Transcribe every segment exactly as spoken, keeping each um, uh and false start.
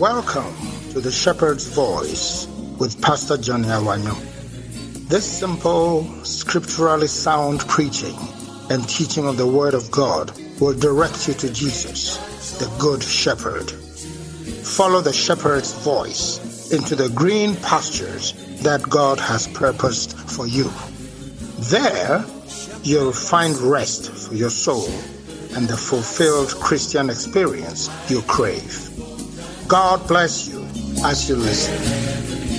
Welcome to the Shepherd's Voice with Pastor Johnny Awanyo. This simple, scripturally sound preaching and teaching of the Word of God will direct you to Jesus, the Good Shepherd. Follow the Shepherd's voice into the green pastures that God has purposed for you. There, you'll find rest for your soul and the fulfilled Christian experience you crave. God bless you as you listen.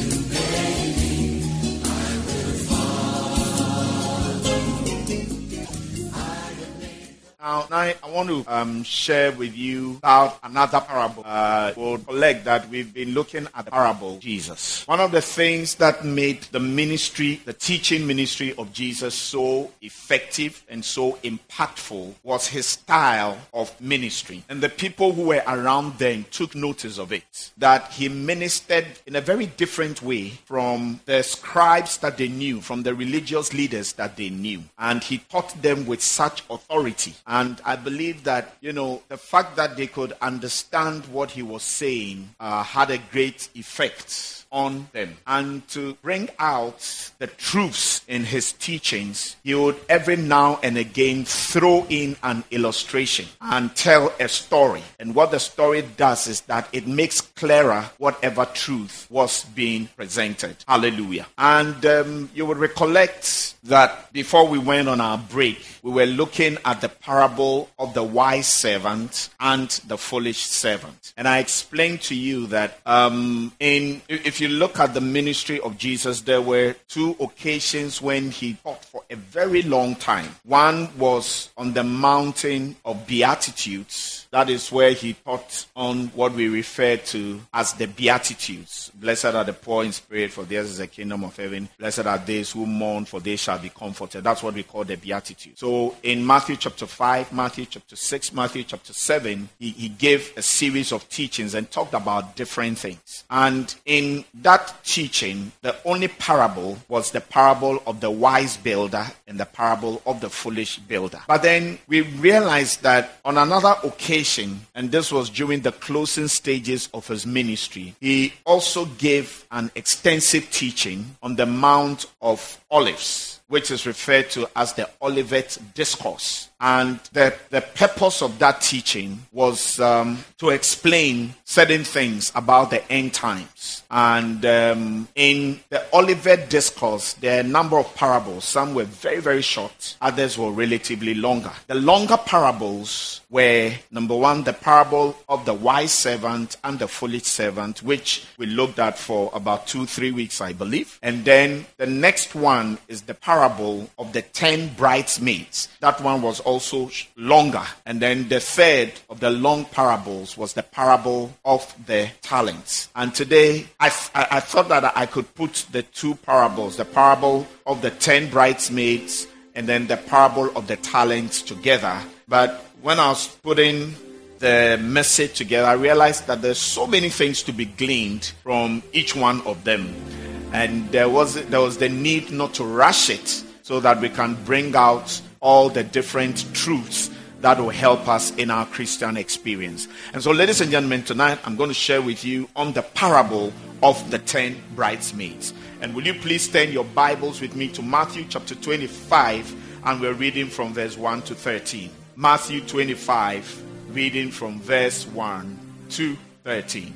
Now, I want to um, share with you about another parable. Uh, we'll collect that we've been looking at the parable of Jesus. One of the things that made the ministry, the teaching ministry of Jesus so effective and so impactful was his style of ministry. And the people who were around then took notice of it, that he ministered in a very different way from the scribes that they knew, from the religious leaders that they knew. And he taught them with such authority. And I believe that, you know, the fact that they could understand what he was saying uh, had a great effect on them. And to bring out the truths in his teachings, he would every now and again throw in an illustration and tell a story. And what the story does is that it makes clearer whatever truth was being presented. Hallelujah. And um, you will recollect that before we went on our break, we were looking at the parable of the wise servant and the foolish servant. And I explained to you that um, in if you look at the ministry of Jesus, there were two occasions when he taught for a very long time. One was on the mountain of Beatitudes. That is where he taught on what we refer to as the Beatitudes. Blessed are the poor in spirit, for theirs is the kingdom of heaven. Blessed are those who mourn, for they shall be comforted. That's what we call the Beatitudes. So in Matthew chapter five, Matthew chapter six, Matthew chapter seven, he, he gave a series of teachings and talked about different things. And in that teaching, the only parable was the parable of the wise builder and the parable of the foolish builder. But then we realized that on another occasion, and this was during the closing stages of his ministry, he also gave an extensive teaching on the Mount of Olives, which is referred to as the Olivet Discourse. And the, the purpose of that teaching was um, to explain certain things about the end times. And um, in the Olivet Discourse, there are a number of parables. Some were very, very short. Others were relatively longer. The longer parables were, number one, the parable of the wise servant and the foolish servant, which we looked at for about two, three weeks, I believe. And then the next one is the parable of the ten bridesmaids. That one was also also longer. And then the third of the long parables was the parable of the talents. And today, I, I, I thought that I could put the two parables, the parable of the ten bridesmaids and then the parable of the talents together. But when I was putting the message together, I realized that there's so many things to be gleaned from each one of them. And there was there was the need not to rush it so that we can bring out all the different truths that will help us in our Christian experience. And so, ladies and gentlemen, tonight I'm going to share with you on the parable of the ten bridesmaids. And will you please turn your Bibles with me to Matthew chapter twenty-five, and we're reading from verse one to thirteen. Matthew twenty-five, reading from verse one to thirteen.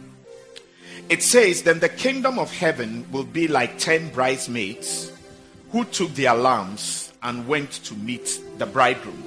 It says, "Then the kingdom of heaven will be like ten bridesmaids who took their lamps and went to meet the bridegroom.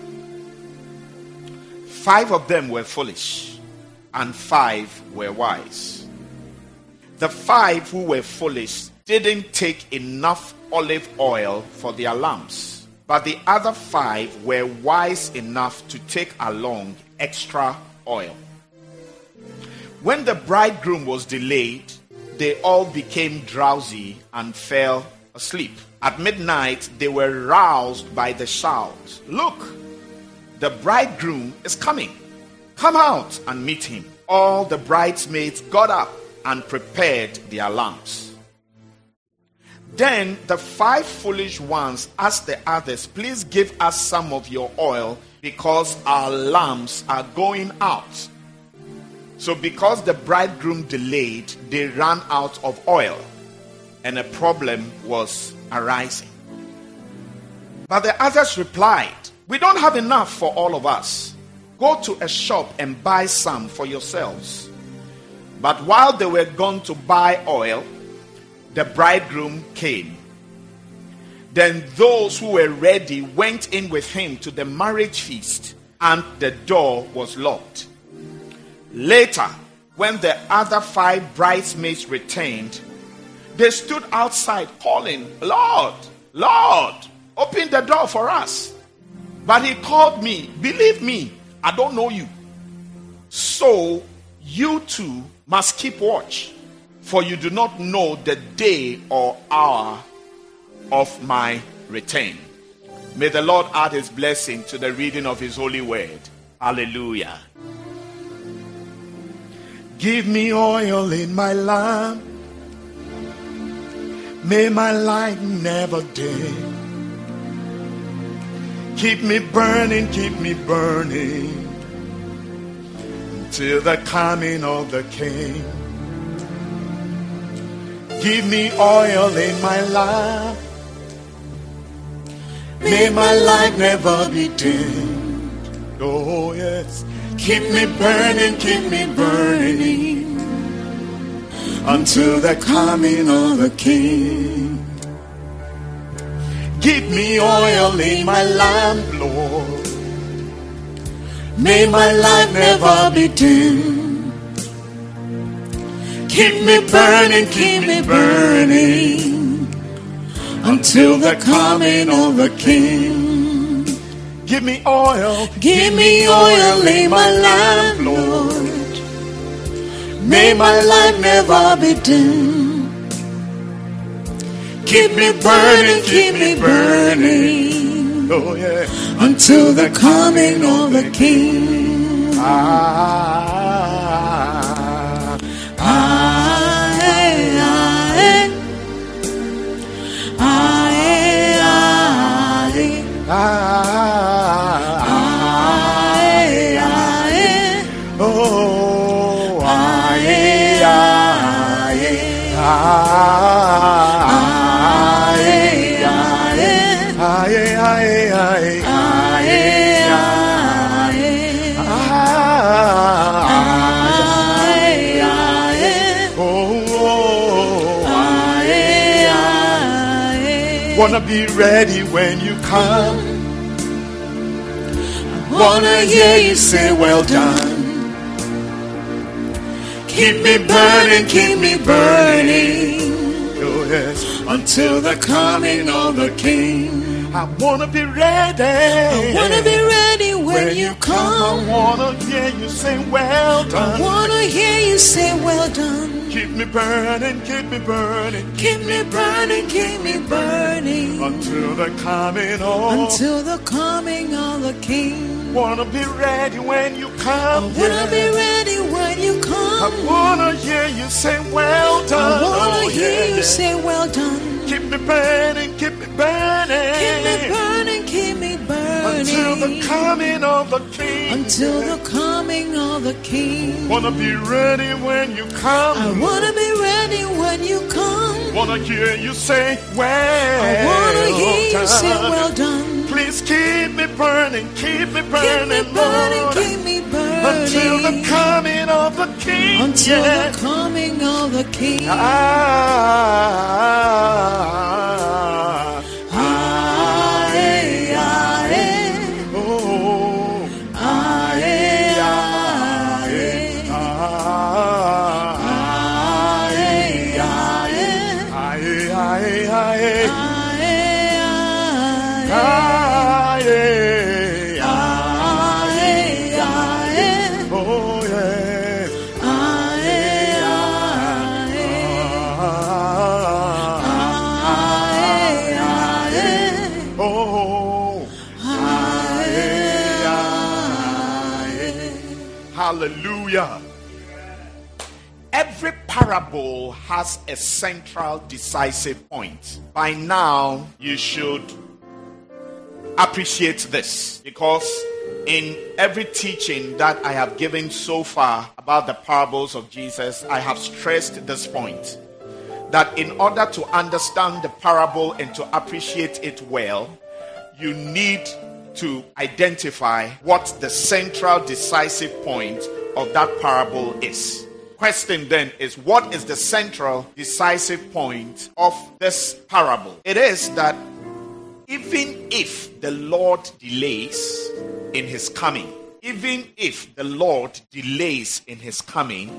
Five of them were foolish, and five were wise. The five who were foolish didn't take enough olive oil for their lamps, but the other five were wise enough to take along extra oil. When the bridegroom was delayed, they all became drowsy and fell asleep. At midnight, they were roused by the shout, 'Look, the bridegroom is coming. Come out and meet him.' All the bridesmaids got up and prepared their lamps. Then the five foolish ones asked the others, 'Please give us some of your oil, because our lamps are going out.' So because the bridegroom delayed, they ran out of oil, and a problem was arising. But the others replied, "We don't have enough for all of us. Go to a shop and buy some for yourselves." But while they were gone to buy oil, the bridegroom came. Then those who were ready went in with him to the marriage feast, and the door was locked. Later, when the other five bridesmaids returned, they stood outside calling, "Lord, Lord, open the door for us." But he called me, "Believe me, I don't know you. So you too must keep watch, for you do not know the day or hour of my return." May the Lord add his blessing to the reading of his holy word. Hallelujah. Give me oil in my lamp, may my light never dim. Keep me burning, keep me burning, till the coming of the King. Give me oil in my lamp, may my light never be dimmed. Oh yes, keep me burning, keep me burning, until the coming of the King. Give me oil in my lamp, Lord, may my light never be dimmed. Keep me burning, keep me burning, until the coming of the King. Give me oil, give me oil in my lamp, Lord, may my light never be dimmed. Keep me burning, keep me burning, oh yeah, until the coming of the King. Ah, ah, ah, eh, ah, eh. Ah, eh, ah, eh. Ah, ah, eh, ah, eh. Oh, ah, eh, ah, eh. Ah, wanna be ready when you come. I wanna hear you say, "Well done." Keep me burning, keep me burning, oh yes, until the coming of the King. I wanna be ready. I wanna be ready when, when you come. come. I wanna hear you say, "Well done." I wanna hear you say, "Well done." Keep me burning, keep me burning, keep me burning, keep me burning, until the coming of until the coming of the King. Wanna be ready when you come. I wanna yeah. be ready when you come. I wanna hear you say, "Well done." I wanna oh, hear yeah, you yeah. say, "Well done." Keep me burning, keep me burning, keep me burning, keep me burning, until the coming of the King. Until the coming of the King. Wanna be ready when you come. I wanna be ready when you come. Wanna hear you say, "Well I wanna hear done. You say, "Well done." Please keep me burning, keep me burning, keep me burning, Lord, keep me burning, until the coming of the King. Until yeah. the coming of the King. Ah, ah, ah, eh, ah, eh. Oh, ah, eh, ah, eh. Ah, ah, eh, ah, eh. Ah, eh, ah, eh, ah, eh. Hallelujah. Every parable has a central decisive point. By now, you should appreciate this, because In every teaching that I have given so far about the parables of Jesus, I have stressed this point, that in order to understand the parable and to appreciate it well, you need to identify what the central decisive point of that parable is. Question then is, what is the central decisive point of this parable? It is that even if the Lord delays in his coming, even if the Lord delays in his coming,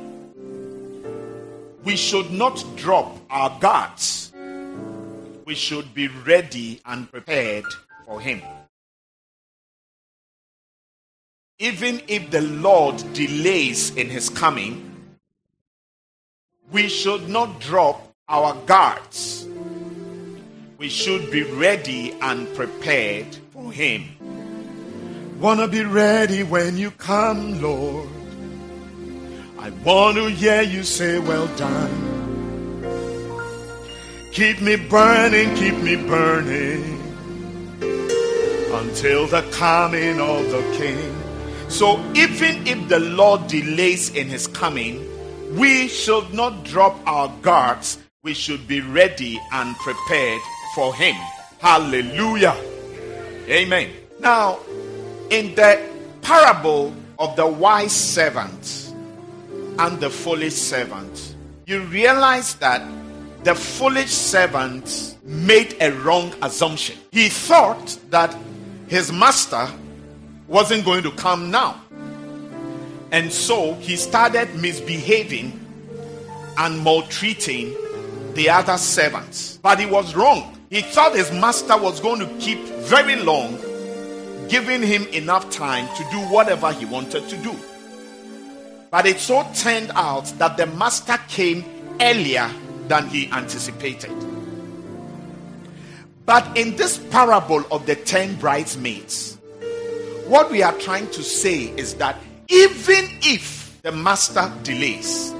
we should not drop our guards. We should be ready and prepared for him. Even if the Lord delays in his coming, we should not drop our guards. We should be ready and prepared for him. Wanna be ready when you come, Lord. I want to hear you say, well done. Keep me burning, keep me burning until the coming of the King. So even if the Lord delays in his coming, we should not drop our guards. We should be ready and prepared for him. Hallelujah. Amen. Now, in the parable of the wise servant and the foolish servant, you realize that the foolish servant made a wrong assumption. He thought that his master wasn't going to come now. And so he started misbehaving and maltreating the other servants. But he was wrong. He thought his master was going to keep very long, giving him enough time to do whatever he wanted to do. But it so turned out that the master came earlier than he anticipated. But in this parable of the ten bridesmaids, what we are trying to say is that even if the master delays,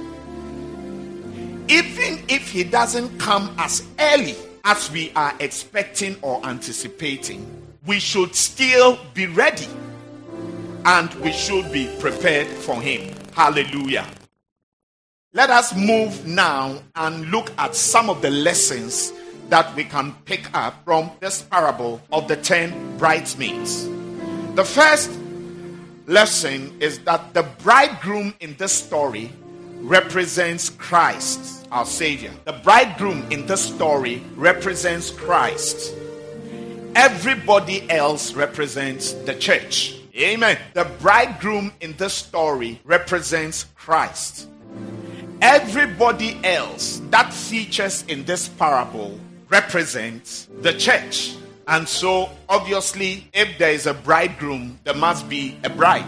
even if he doesn't come as early as we are expecting or anticipating, we should still be ready and we should be prepared for him. Hallelujah. Let us move now and look at some of the lessons that we can pick up from this parable of the ten bridesmaids. The first lesson is that the bridegroom in this story represents Christ, our Savior. The bridegroom in this story represents Christ. Everybody else represents the church. Amen. The bridegroom in this story represents Christ. Everybody else that features in this parable represents the church. And so, obviously, if there is a bridegroom, there must be a bride.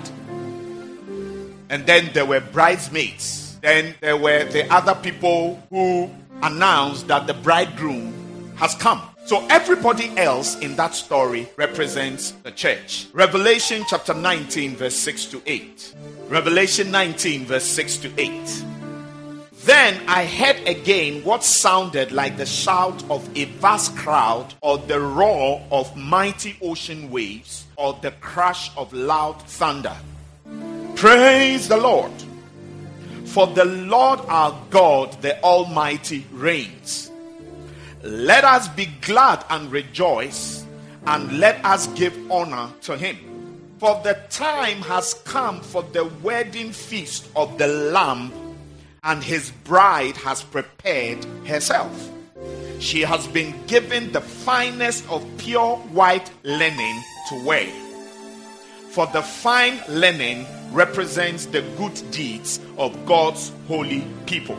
And then there were bridesmaids. Then there were the other people who announced that the bridegroom has come. So everybody else in that story represents the church. Revelation chapter nineteen, verse six to eight. Revelation nineteen, verse six to eight. Then I heard again what sounded like the shout of a vast crowd, or the roar of mighty ocean waves, or the crash of loud thunder. Praise the Lord! For the Lord our God, the Almighty, reigns. Let us be glad and rejoice, and let us give honor to him. For the time has come for the wedding feast of the Lamb, and his bride has prepared herself. She has been given the finest of pure white linen to wear. For the fine linen represents the good deeds of God's holy people.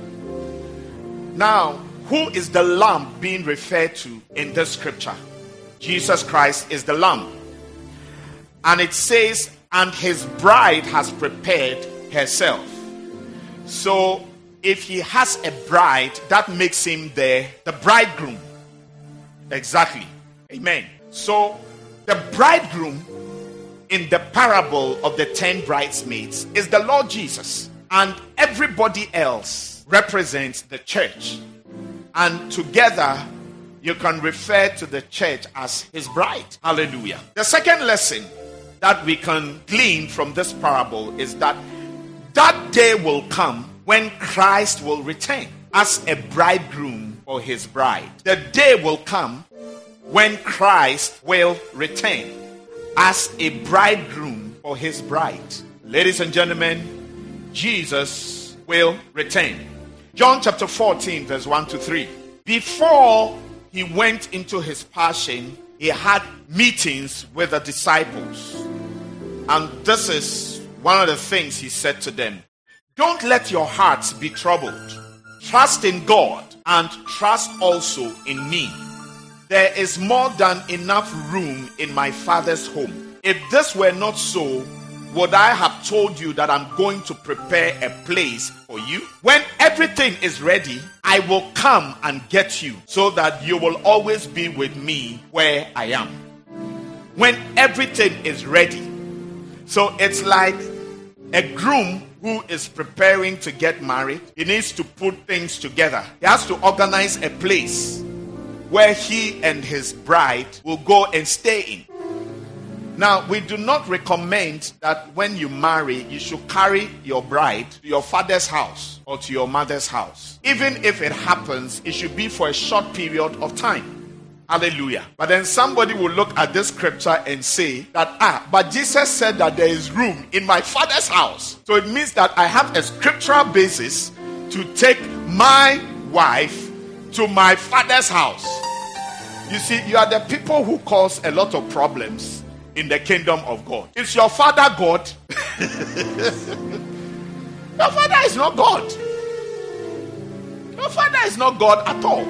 Now, who is the Lamb being referred to in this scripture? Jesus Christ is the Lamb. And it says, and his bride has prepared herself. So, if he has a bride, that makes him the, the bridegroom. Exactly. Amen. So, the bridegroom in the parable of the ten bridesmaids is the Lord Jesus. And everybody else represents the church. And together, you can refer to the church as his bride. Hallelujah. The second lesson that we can glean from this parable is that that day will come when Christ will return as a bridegroom for his bride. The day will come when Christ will return as a bridegroom for his bride. Ladies and gentlemen, Jesus will return. John chapter fourteen, verse one to three. Before he went into his passion, he had meetings with the disciples. And this is one of the things he said to them. Don't let your hearts be troubled. Trust in God and trust also in me. There is more than enough room in my Father's home. If this were not so, would I have told you that I'm going to prepare a place for you? When everything is ready, I will come and get you so that you will always be with me where I am. When everything is ready. So it's like a groom who is preparing to get married. He needs to put things together. He has to organize a place where he and his bride will go and stay in. Now, we do not recommend that when you marry, you should carry your bride to your father's house or to your mother's house. Even if it happens, it should be for a short period of time. Hallelujah. But then somebody will look at this scripture and say that, ah, but Jesus said that there is room in my father's house. So it means that I have a scriptural basis to take my wife to my father's house. You see, you are the people who cause a lot of problems in the kingdom of God. Is your father God? Your father is not God. Your father is not God at all.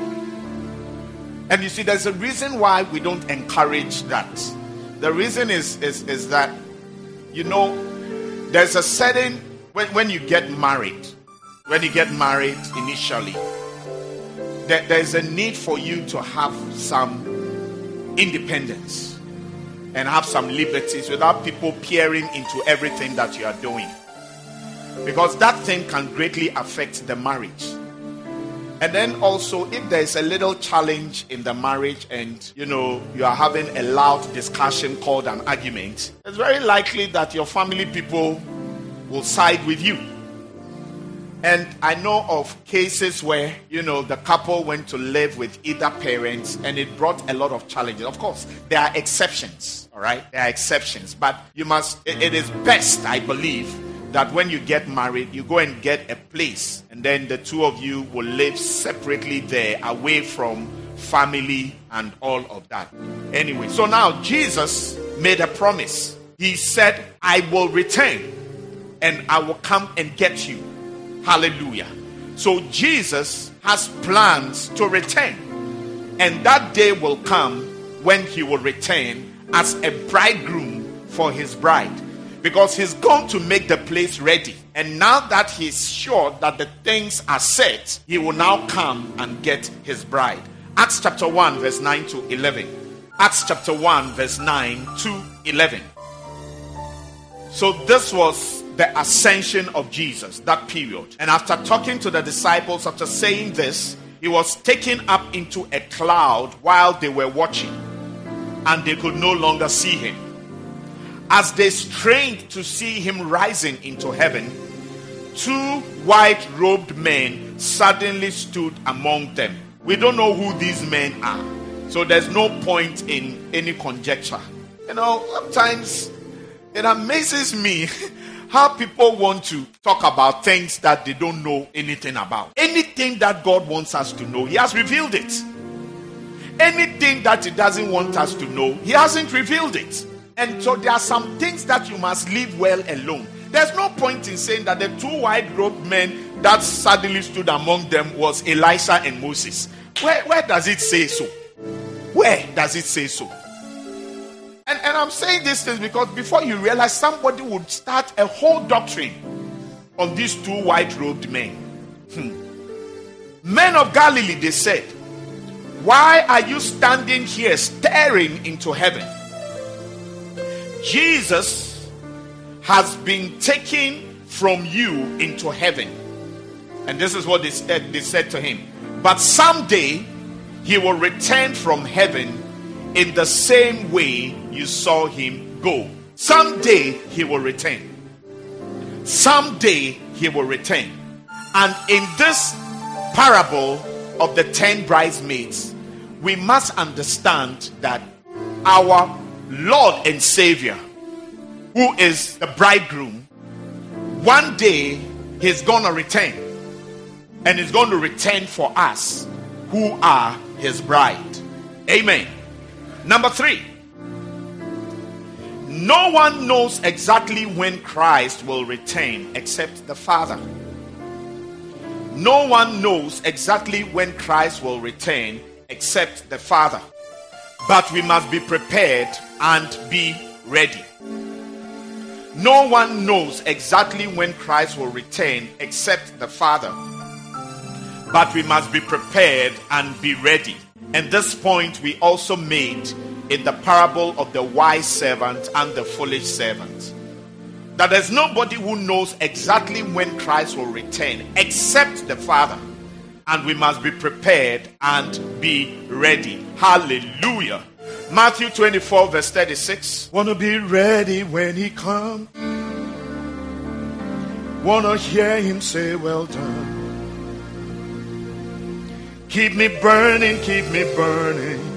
And you see, there's a reason why we don't encourage that. The reason is, is, is that, you know, there's a certain, when, when you get married, when you get married initially, there, there's a need for you to have some independence and have some liberties without people peering into everything that you are doing. Because that thing can greatly affect the marriage. And then also, if there is a little challenge in the marriage and, you know, you are having a loud discussion called an argument, it's very likely that your family people will side with you. And I know of cases where, you know, the couple went to live with either parents and it brought a lot of challenges. Of course, there are exceptions, all right? There are exceptions. But you must, it, it is best, I believe, that when you get married, you go and get a place. And then the two of you will live separately there, away from family and all of that. Anyway, so now Jesus made a promise. He said, I will return and I will come and get you. Hallelujah. So Jesus has plans to return. And that day will come when he will return as a bridegroom for his bride. Because he's going to make the place ready. And now that he's sure that the things are set, he will now come and get his bride. Acts chapter one, verse nine to eleven. Acts chapter one, verse nine to eleven. So this was the ascension of Jesus, that period. And after talking to the disciples, after saying this, he was taken up into a cloud while they were watching. And they could no longer see him. As they strained to see him rising into heaven, two white-robed men suddenly stood among them. We don't know who these men are, so there's no point in any conjecture. You know, sometimes it amazes me how people want to talk about things that they don't know anything about. Anything that God wants us to know, he has revealed it. Anything that he doesn't want us to know, he hasn't revealed it. And so there are some things that you must leave well alone. There's no point in saying that the two white-robed men that suddenly stood among them was Elisha and Moses. Where, where does it say so? Where does it say so? And, and I'm saying these things because before you realize, somebody would start a whole doctrine on these two white-robed men. Hmm. Men of Galilee, they said, why are you standing here staring into heaven? Jesus has been taken from you into heaven. And this is what they said, they said to him. But someday he will return from heaven in the same way you saw him go. Someday he will return. Someday he will return. And in this parable of the ten bridesmaids, we must understand that our Lord and Savior, who is the bridegroom, one day he's going to return. And he's going to return for us who are his bride. Amen. Number three. No one knows exactly when Christ will return except the Father. No one knows exactly when Christ will return except the Father. But we must be prepared and be ready. No one knows exactly when Christ will return except the Father. But we must be prepared and be ready. And this point we also made in the parable of the wise servant and the foolish servant. That there's nobody who knows exactly when Christ will return except the Father. And we must be prepared and be ready. Hallelujah. Matthew twenty-four verse thirty-six. Want to be ready when he comes. Want to hear him say, well done. Keep me burning, keep me burning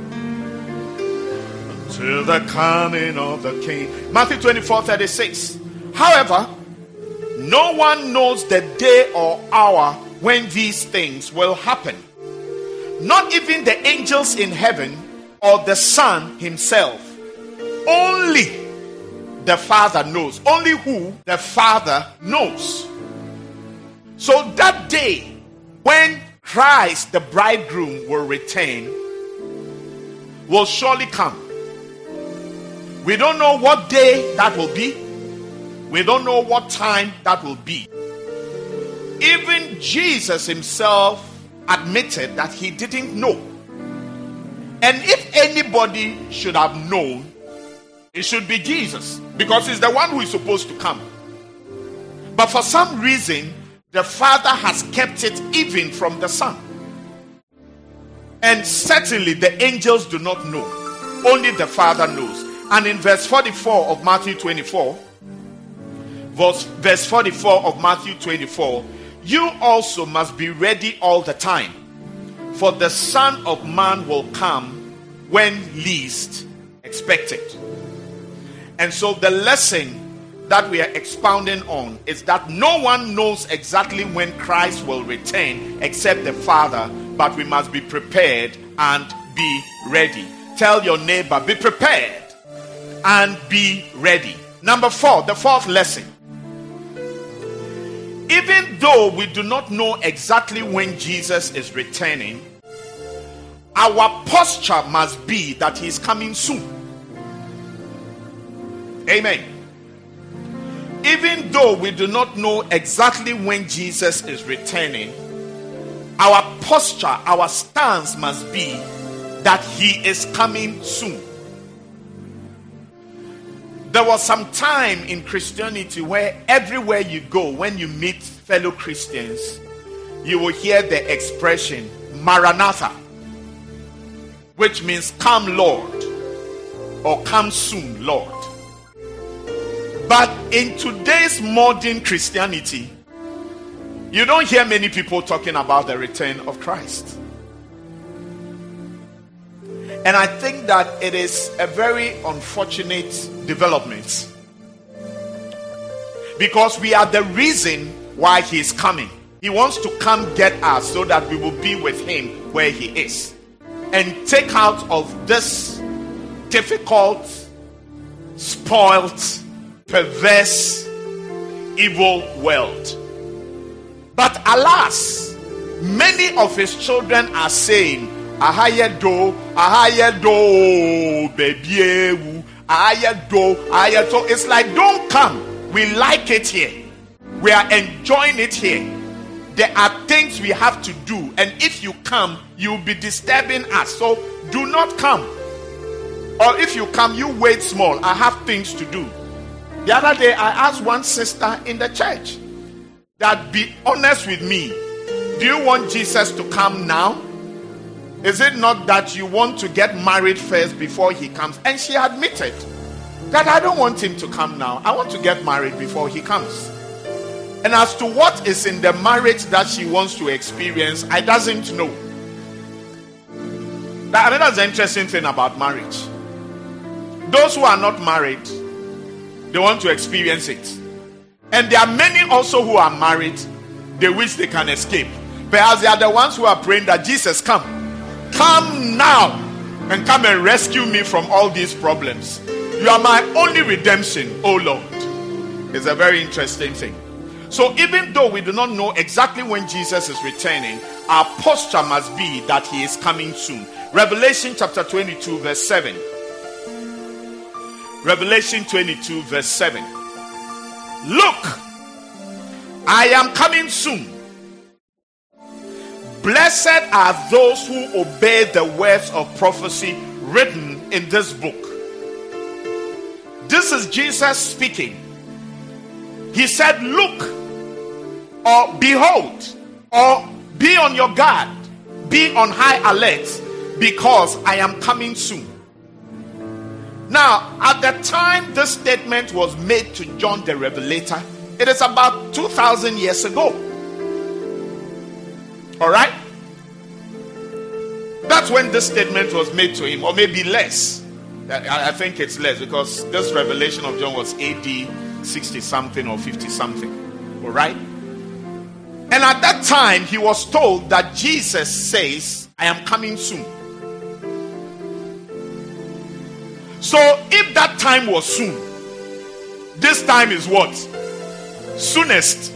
till the coming of the King. Matthew twenty-four thirty-six. However, no one knows the day or hour when these things will happen. Not even the angels in heaven or the Son himself. Only the Father knows. Only who? The Father knows. So that day when Christ, the bridegroom, will return, will surely come. We don't know what day that will be. We don't know what time that will be. Even Jesus himself admitted that he didn't know. And if anybody should have known, it should be Jesus, because he's the one who is supposed to come. But for some reason, the Father has kept it even from the Son. And certainly the angels do not know. Only the Father knows. And in verse forty-four of Matthew twenty-four, verse, verse forty-four of Matthew twenty-four, you also must be ready all the time, for the Son of Man will come when least expected. And so the lesson that we are expounding on is that no one knows exactly when Christ will return except the Father, but we must be prepared and be ready. Tell your neighbor, be prepared and be ready. Number four, the fourth lesson. Even though we do not know exactly when Jesus is returning, our posture must be that he is coming soon. Amen. Even though we do not know exactly when Jesus is returning, our posture, our stance must be that he is coming soon. There was some time in Christianity where everywhere you go, when you meet fellow Christians, you will hear the expression Maranatha, which means come Lord, or come soon Lord. But in today's modern Christianity, you don't hear many people talking about the return of Christ. And I think that it is a very unfortunate development, because we are the reason why he is coming. He wants to come get us so that we will be with him where he is and take out of this difficult, spoiled, perverse, evil world. But alas, many of his children are saying, Ahayedo, Ahayedo, baby, Ahayedo, Ahayedo. It's like, don't come. We like it here. We are enjoying it here. There are things we have to do, and if you come, you'll be disturbing us. So do not come. Or if you come, you wait small. I have things to do. The other day, I asked one sister in the church that, be honest with me, do you want Jesus to come now? Is it not that you want to get married first before he comes? And she admitted that I don't want him to come now. I want to get married before he comes. And as to what is in the marriage that she wants to experience, I doesn't know. That, I mean, that's the interesting thing about marriage. Those who are not married, they want to experience it. And there are many also who are married, they wish they can escape. Perhaps they are the ones who are praying that Jesus, come. Come now and come and rescue me from all these problems. You are my only redemption, oh Lord. It's a very interesting thing. So even though we do not know exactly when Jesus is returning, our posture must be that he is coming soon. Revelation chapter twenty-two verse seven. Revelation twenty-two verse seven. Look, I am coming soon. Blessed are those who obey the words of prophecy written in this book. This is Jesus speaking. He said, look, or behold, or be on your guard, be on high alert, because I am coming soon. Now, at the time this statement was made to John the Revelator, it is about two thousand years ago. All right? That's when this statement was made to him, or maybe less. I think it's less, because this revelation of John was A D sixty something or fifty something. All right? And at that time, he was told that Jesus says, I am coming soon. So if that time was soon, this time is what? Soonest.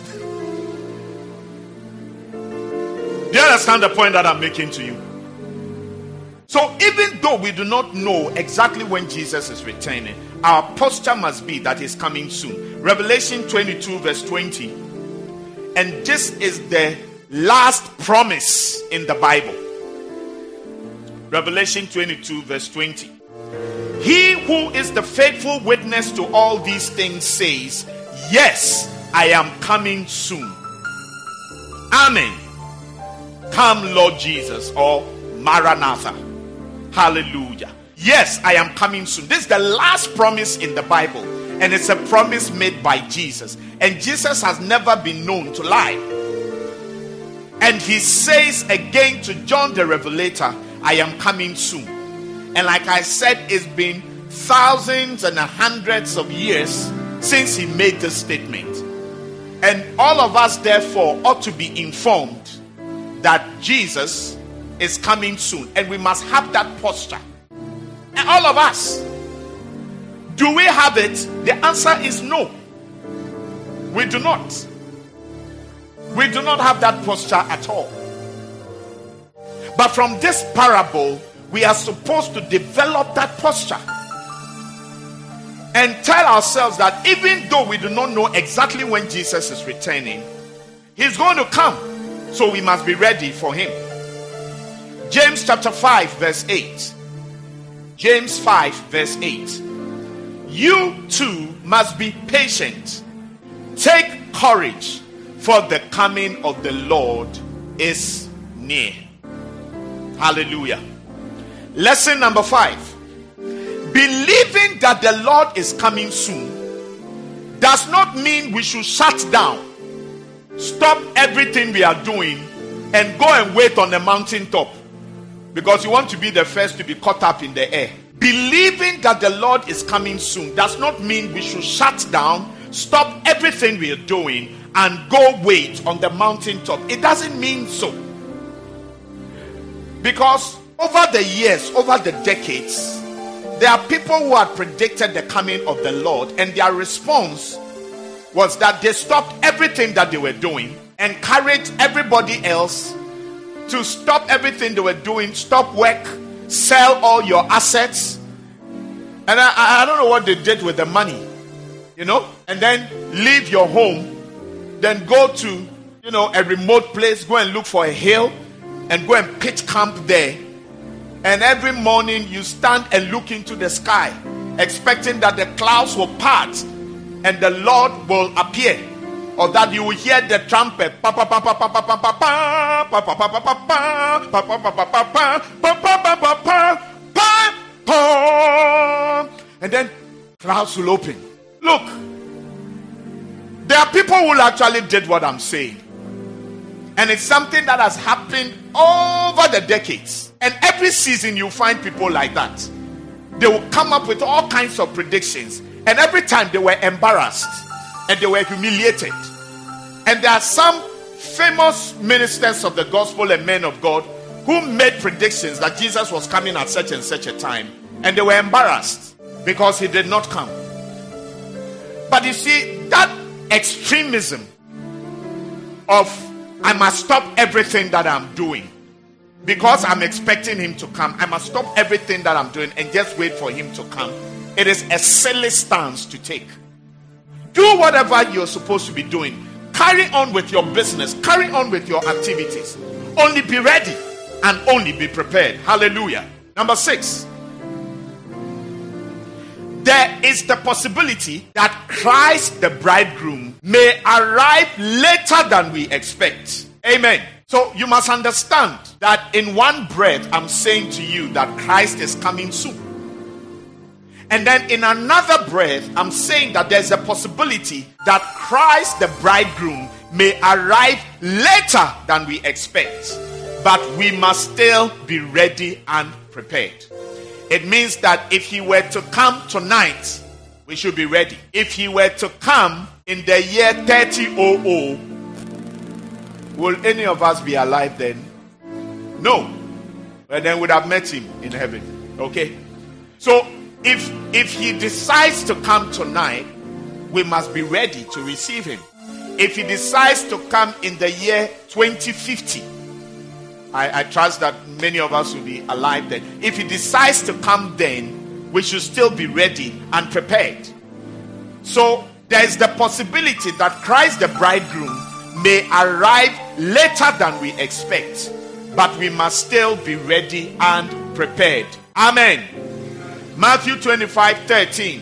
Do you understand the point that I'm making to you? So even though we do not know exactly when Jesus is returning, our posture must be that he's coming soon. Revelation twenty-two verse twenty. And this is the last promise in the Bible. Revelation twenty-two verse twenty. He who is the faithful witness to all these things says, yes, I am coming soon. Amen. Come, Lord Jesus, or Maranatha. Hallelujah. Yes, I am coming soon. This is the last promise in the Bible, and it's a promise made by Jesus. And Jesus has never been known to lie. And he says again to John the Revelator, I am coming soon. And like I said, it's been thousands and hundreds of years since he made this statement. And all of us therefore ought to be informed that Jesus is coming soon, and we must have that posture. And all of us, do we have it? The answer is no. We do not. We do not have that posture at all. But from this parable, we are supposed to develop that posture and tell ourselves that even though we do not know exactly when Jesus is returning, he's going to come, so we must be ready for him. James chapter five verse eight. James five verse eight. You too must be patient. Take courage, for the coming of the Lord is near. Hallelujah. Lesson number five. Believing that the Lord is coming soon does not mean we should shut down, stop everything we are doing, and go and wait on the mountaintop because you want to be the first to be caught up in the air. Believing that the Lord is coming soon does not mean we should shut down, stop everything we are doing, and go wait on the mountaintop. It doesn't mean so. Because over the years, over the decades, there are people who had predicted the coming of the Lord, and their response was that they stopped everything that they were doing, encouraged everybody else to stop everything they were doing, stop work, sell all your assets. And I, I don't know what they did with the money, you know, and then leave your home, then go to, you know, a remote place, go and look for a hill and go and pitch camp there. And every morning you stand and look into the sky, expecting that the clouds will part and the Lord will appear, or that you will hear the trumpet, and then clouds will open. Look, there are people who actually did what I'm saying. And it's something that has happened over the decades. And every season you find people like that. They will come up with all kinds of predictions. And every time they were embarrassed and they were humiliated. And there are some famous ministers of the gospel and men of God who made predictions that Jesus was coming at such and such a time. And they were embarrassed because he did not come. But you see, that extremism of I must stop everything that I'm doing because I'm expecting him to come. I must stop everything that I'm doing and just wait for him to come. It is a silly stance to take. Do whatever you're supposed to be doing. Carry on with your business. Carry on with your activities. Only be ready and only be prepared. Hallelujah. Number six. There is the possibility that Christ the bridegroom may arrive later than we expect. Amen. So you must understand that in one breath I'm saying to you that Christ is coming soon. And then in another breath I'm saying that there's a possibility that Christ the bridegroom may arrive later than we expect. But we must still be ready and prepared. It means that if he were to come tonight, we should be ready. If he were to come in the year thirty hundred, will any of us be alive then? No. But then we'd have met him in heaven. Okay? So, if if he decides to come tonight, we must be ready to receive him. If he decides to come in the year twenty fifty, I, I trust that many of us will be alive then. If he decides to come then, we should still be ready and prepared. So there is the possibility that Christ the bridegroom may arrive later than we expect, but we must still be ready and prepared. Amen. Matthew twenty-five thirteen.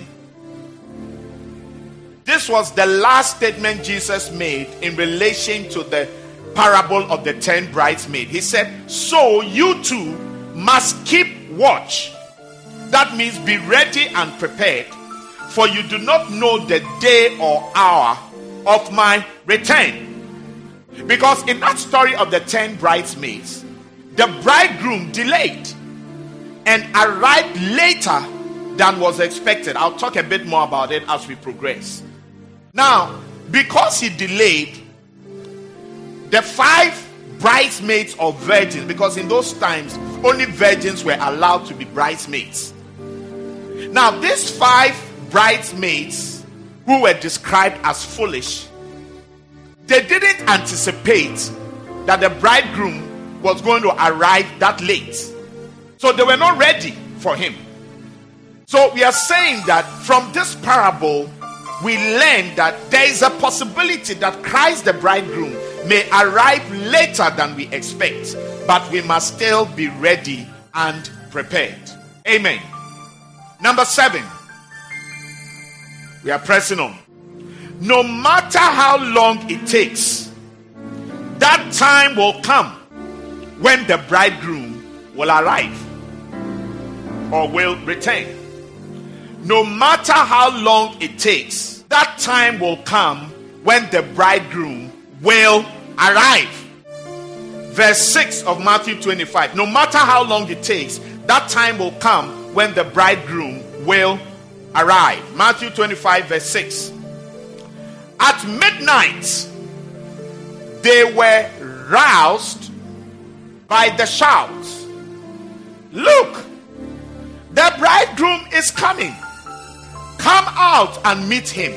This was the last statement Jesus made in relation to the parable of the ten bridesmaids. He said, so you too must keep watch. That means be ready and prepared, for you do not know the day or hour of my return. Because in that story of the ten bridesmaids, the bridegroom delayed and arrived later than was expected. I'll talk a bit more about it as we progress. Now, because he delayed, the five bridesmaids or virgins, because in those times only virgins were allowed to be bridesmaids. Now these five bridesmaids who were described as foolish, they didn't anticipate that the bridegroom was going to arrive that late. So they were not ready for him. So we are saying that from this parable we learn that there is a possibility that Christ the bridegroom may arrive later than we expect, but we must still be ready and prepared. Amen. Number seven. We are pressing on. No matter how long it takes, that time will come when the bridegroom will arrive or will return. No matter how long it takes, that time will come when the bridegroom will arrive. Verse six of Matthew twenty-five. No matter how long it takes, that time will come when the bridegroom will arrive. Matthew twenty-five verse six. At midnight, they were roused by the shouts. Look, the bridegroom is coming. Come out and meet him.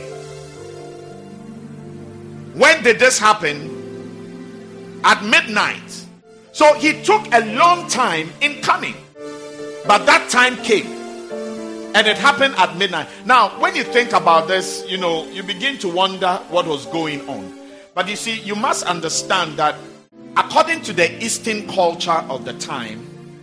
When did this happen? At midnight. So he took a long time in coming. But that time came. And it happened at midnight. Now, when you think about this, you know, you begin to wonder what was going on. But you see, you must understand that according to the Eastern culture of the time,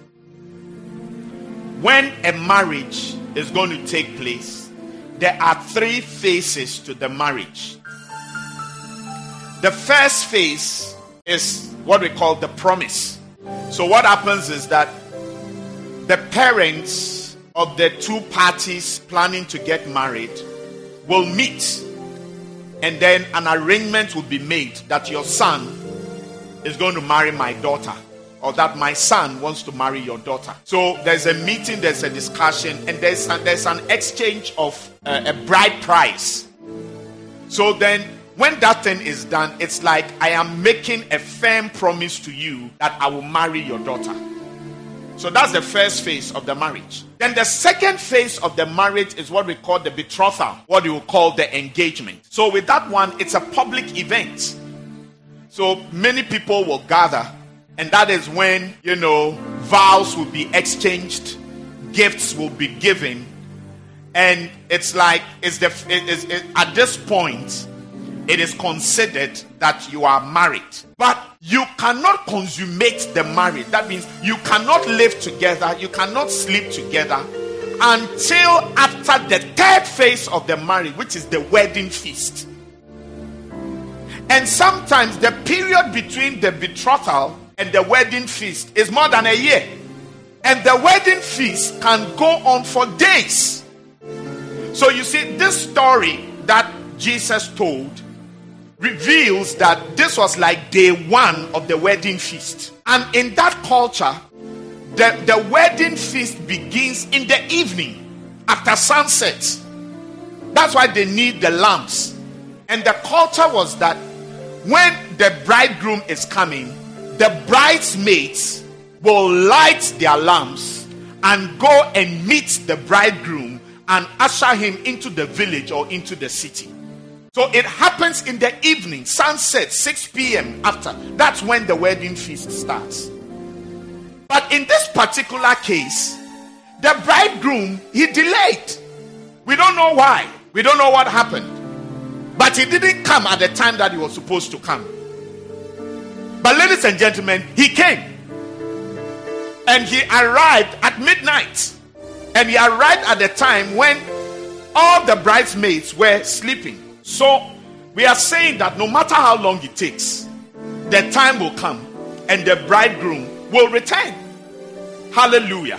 when a marriage is going to take place, there are three phases to the marriage. The first phase is what we call the promise. So what happens is that the parents of the two parties planning to get married will meet, and then an arrangement will be made that your son is going to marry my daughter, or that my son wants to marry your daughter. So there's a meeting, there's a discussion, and there's, a, there's an exchange of uh, a bride price. So then when that thing is done, it's like I am making a firm promise to you that I will marry your daughter. So that's the first phase of the marriage. Then the second phase of the marriage is what we call the betrothal, what you call the engagement. So with that one, it's a public event. So many people will gather, and that is when, you know, vows will be exchanged, gifts will be given, and it's like it's the it is it, at this point it is considered that you are married. But you cannot consummate the marriage. That means you cannot live together, you cannot sleep together until after the third phase of the marriage, which is the wedding feast. And sometimes the period between the betrothal and the wedding feast is more than a year. And the wedding feast can go on for days. So you see, this story that Jesus told reveals that this was like day one of the wedding feast. And in that culture, the, the wedding feast begins in the evening after sunset. That's why they need the lamps. And the culture was that when the bridegroom is coming, the bridesmaids will light their lamps and go and meet the bridegroom and usher him into the village or into the city. So it happens in the evening, sunset, six p.m. after. That's when the wedding feast starts. But in this particular case, the bridegroom, he delayed. We don't know why. We don't know what happened. But he didn't come at the time that he was supposed to come. But ladies and gentlemen, he came. And he arrived at midnight. And he arrived at the time when all the bridesmaids were sleeping. So we are saying that no matter how long it takes, the time will come and the bridegroom will return. Hallelujah.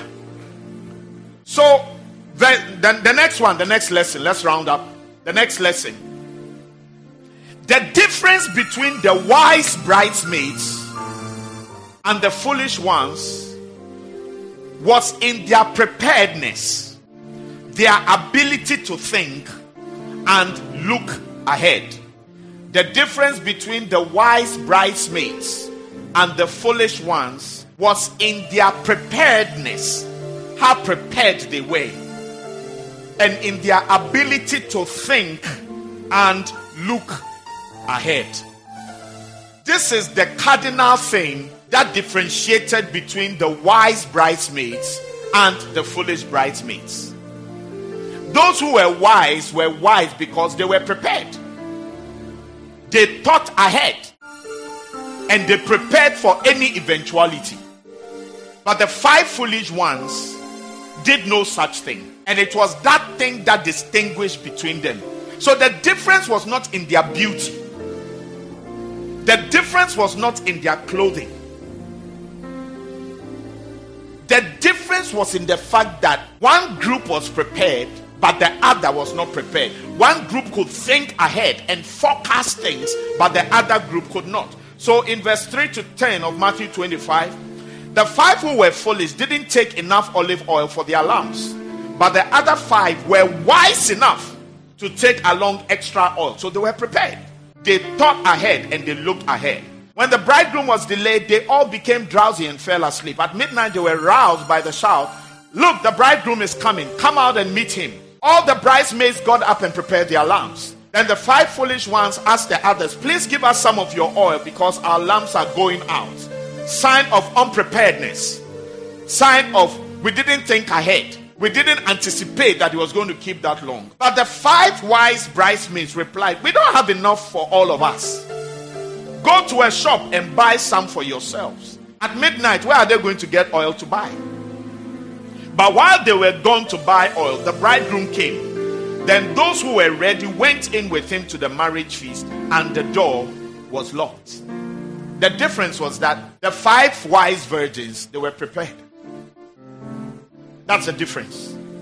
So the, the, the next one, the next lesson, let's round up. The next lesson. The difference between the wise bridesmaids and the foolish ones was in their preparedness, their ability to think and look ahead. The difference between the wise bridesmaids and the foolish ones was in their preparedness, how prepared they were, and in their ability to think and look ahead. This is the cardinal thing that differentiated between the wise bridesmaids and the foolish bridesmaids. Those who were wise were wise because they were prepared. They thought ahead and they prepared for any eventuality. But the five foolish ones did no such thing. And it was that thing that distinguished between them. So the difference was not in their beauty. The difference was not in their clothing. The difference was in the fact that one group was prepared, but the other was not prepared. One group could think ahead and forecast things, but the other group could not. So in verse three to ten of Matthew twenty-five, the five who were foolish didn't take enough olive oil for their lamps, but the other five were wise enough to take along extra oil. So they were prepared. They thought ahead and they looked ahead. When the bridegroom was delayed, they all became drowsy and fell asleep. At midnight, they were roused by the shout, "Look, the bridegroom is coming. Come out and meet him." All the bridesmaids got up and prepared their lamps. Then the five foolish ones asked the others, "Please give us some of your oil because our lamps are going out." Sign of unpreparedness. Sign of we didn't think ahead. We didn't anticipate that he was going to keep that long. But the five wise bridesmaids replied, "We don't have enough for all of us. Go to a shop and buy some for yourselves." At midnight, where are they going to get oil to buy? But while they were gone to buy oil, the bridegroom came. Then those who were ready went in with him to the marriage feast, and the door was locked. The difference was that the five wise virgins, they were prepared. That's the difference.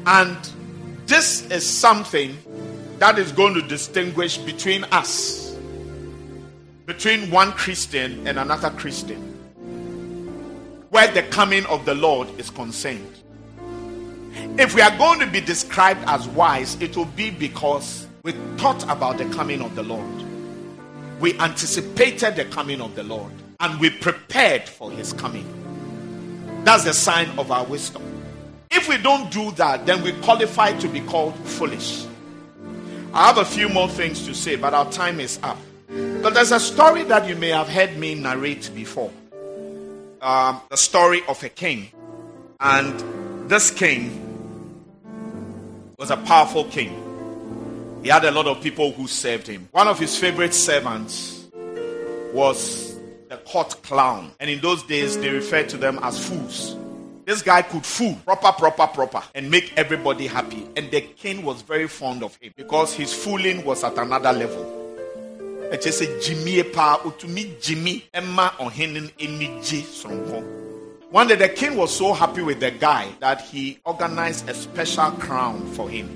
And this is something that is going to distinguish between us, between one Christian and another Christian, where the coming of the Lord is concerned. If we are going to be described as wise, it will be because we thought about the coming of the Lord. We anticipated the coming of the Lord, and we prepared for his coming. That's the sign of our wisdom. If we don't do that, then we qualify to be called foolish. I have a few more things to say, but our time is up. But there's a story that you may have heard me narrate before. Um, the story of a king. And this king was a powerful king. He had a lot of people who served him. One of his favorite servants was the court clown. And in those days, they referred to them as fools. This guy could fool proper, proper, proper and make everybody happy. And the king was very fond of him because his fooling was at another level. It just said, Jimmy, pa, utumi Jimmy, Emma, ohenen, eniji, sonko. One day the king was so happy with the guy that he organized a special crown for him.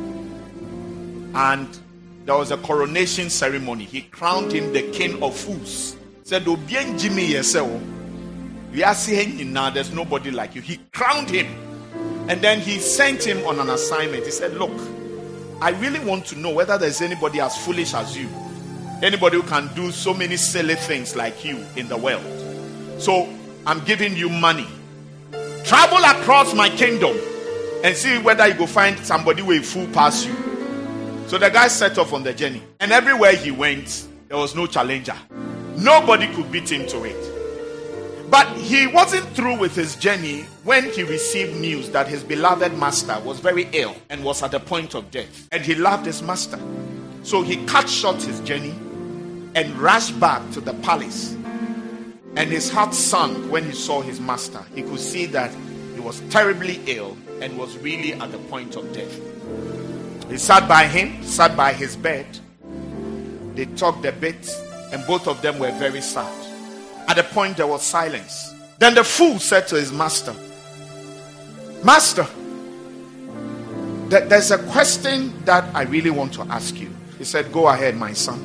And there was a coronation ceremony. He crowned him the king of fools. Said, Obien Jimmy yourself. We are seeing now there's nobody like you. He crowned him. And then he sent him on an assignment. He said, look, I really want to know whether there's anybody as foolish as you. Anybody who can do so many silly things like you in the world. So I'm giving you money. Travel across my kingdom and see whether you go find somebody who will fool past you. So the guy set off on the journey. And everywhere he went, there was no challenger. Nobody could beat him to it. But he wasn't through with his journey when he received news that his beloved master was very ill and was at the point of death. And he loved his master. So he cut short his journey and rushed back to the palace. And his heart sunk when he saw his master. He could see that he was terribly ill and was really at the point of death. He sat by him, sat by his bed. They talked a bit, and both of them were very sad. At the point there was silence. Then the fool said to his master, Master, th- there's a question that I really want to ask you. He said, go ahead, my son.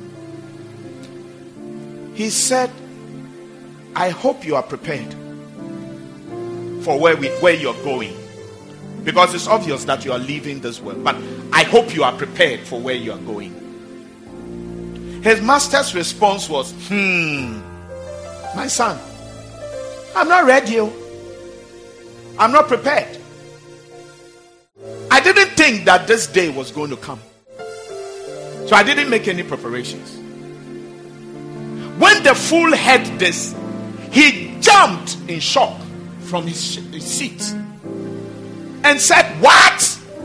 He said, I hope you are prepared for where we, where you're going. Because it's obvious that you are leaving this world. But I hope you are prepared for where you are going. His master's response was, Hmm, my son, I'm not ready. I'm not prepared. I didn't think that this day was going to come. So I didn't make any preparations. When the fool heard this, he jumped in shock from his, his seat and said, What?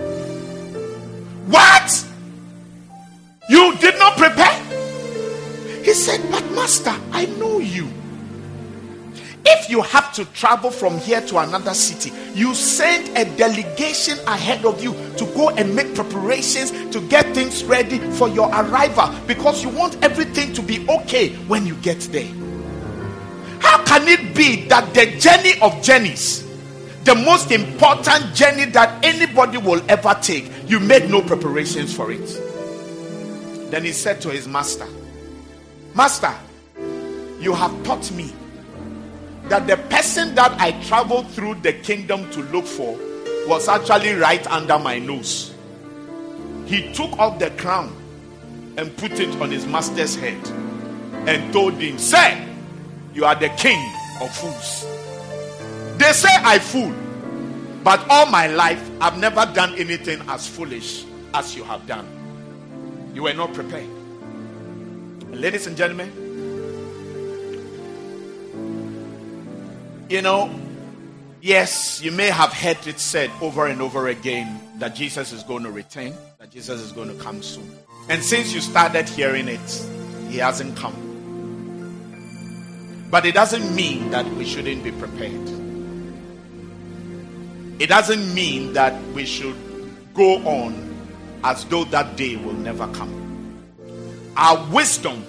What? You did not prepare? He said, But master, I know you. If you have to travel from here to another city, you send a delegation ahead of you to go and make preparations to get things ready for your arrival because you want everything to be okay when you get there. How can it be that the journey of journeys, the most important journey that anybody will ever take, you made no preparations for it? Then he said to his master, Master, you have taught me that the person that I traveled through the kingdom to look for was actually right under my nose. He took off the crown and put it on his master's head and told him, Sir, you are the king of fools. They say I fool, but all my life I've never done anything as foolish as you have done. You were not prepared. Ladies and gentlemen, you know, yes, you may have heard it said over and over again that Jesus is going to return, that Jesus is going to come soon. And since you started hearing it, he hasn't come. But it doesn't mean that we shouldn't be prepared. It doesn't mean that we should go on as though that day will never come. Our wisdom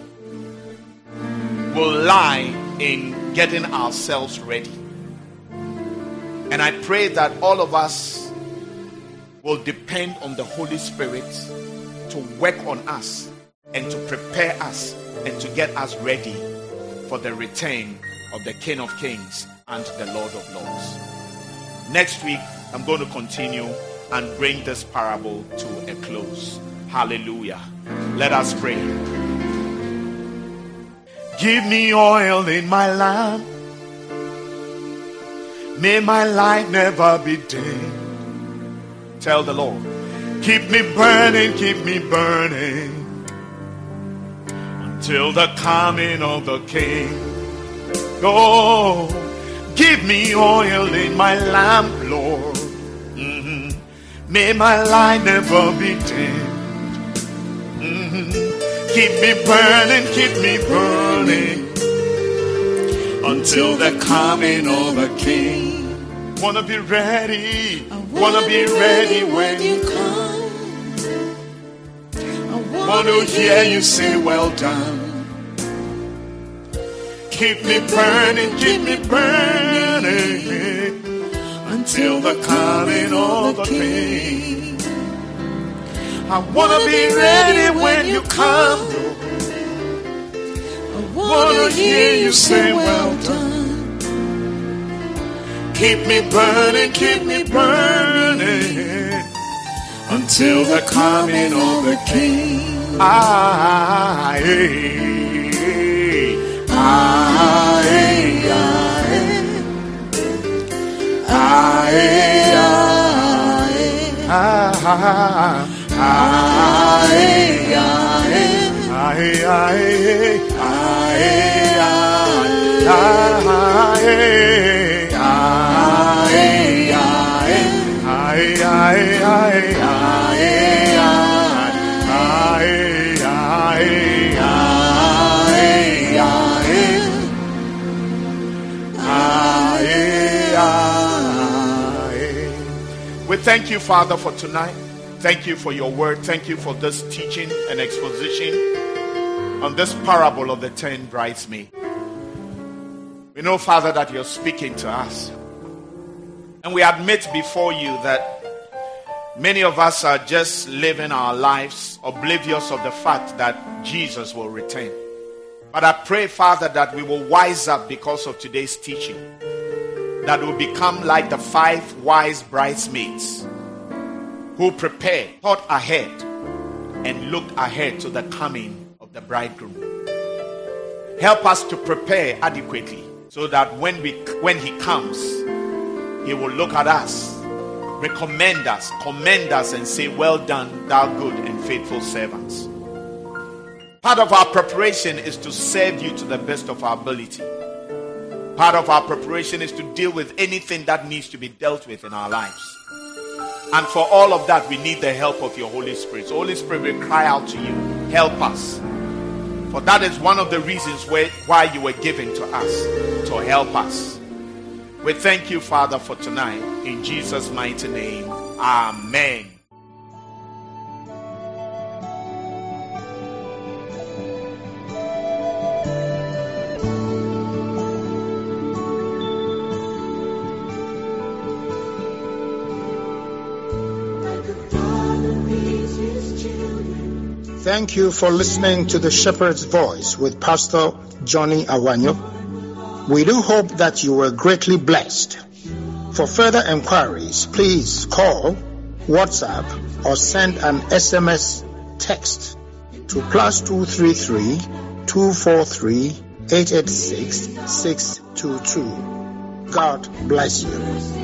will lie in getting ourselves ready. And I pray that all of us will depend on the Holy Spirit to work on us and to prepare us and to get us ready for the return of the King of Kings and the Lord of Lords. Next week, I'm going to continue and bring this parable to a close. Hallelujah. Let us pray. Give me oil in my lamp. May my light never be dim. Tell the Lord, keep me burning, keep me burning until the coming of the King. Oh, give me oil in my lamp, Lord. Mm-hmm. May my light never be dimmed. Mm-hmm. Keep me burning, keep me burning until the coming of the King. Wanna be ready, I wanna, wanna be ready when you come. I wanna hear you say, well done. Keep me burning, keep me burning until the coming of the King. I wanna be ready when you come. I wanna hear you say, well done. Keep me burning, keep me burning until the coming of the King. Ah, eh, ah, eh, ah, eh, ah, ah, we thank you, Father, for tonight. Thank you for your word. Thank you for this teaching and exposition on this parable of the ten bridesmaids. We know, Father, that you're speaking to us. And we admit before you that many of us are just living our lives oblivious of the fact that Jesus will return. But I pray, Father, that we will wise up because of today's teaching. That will become like the five wise bridesmaids who prepared, thought ahead, and looked ahead to the coming of the bridegroom. Help us to prepare adequately so that when we when he comes, he will look at us, recommend us, commend us, and say, well done, thou good and faithful servants. Part of our preparation is to serve you to the best of our ability. Part of our preparation is to deal with anything that needs to be dealt with in our lives. And for all of that, we need the help of your Holy Spirit. So Holy Spirit, we cry out to you. Help us. For that is one of the reasons where, why you were given to us, to help us. We thank you, Father, for tonight. In Jesus' mighty name, amen. Thank you for listening to The Shepherd's Voice with Pastor Johnny Awanyo. We do hope that you were greatly blessed. For further inquiries, please call, WhatsApp, or send an S M S text to plus two three three, two four three, eight eight six, six two two. God bless you.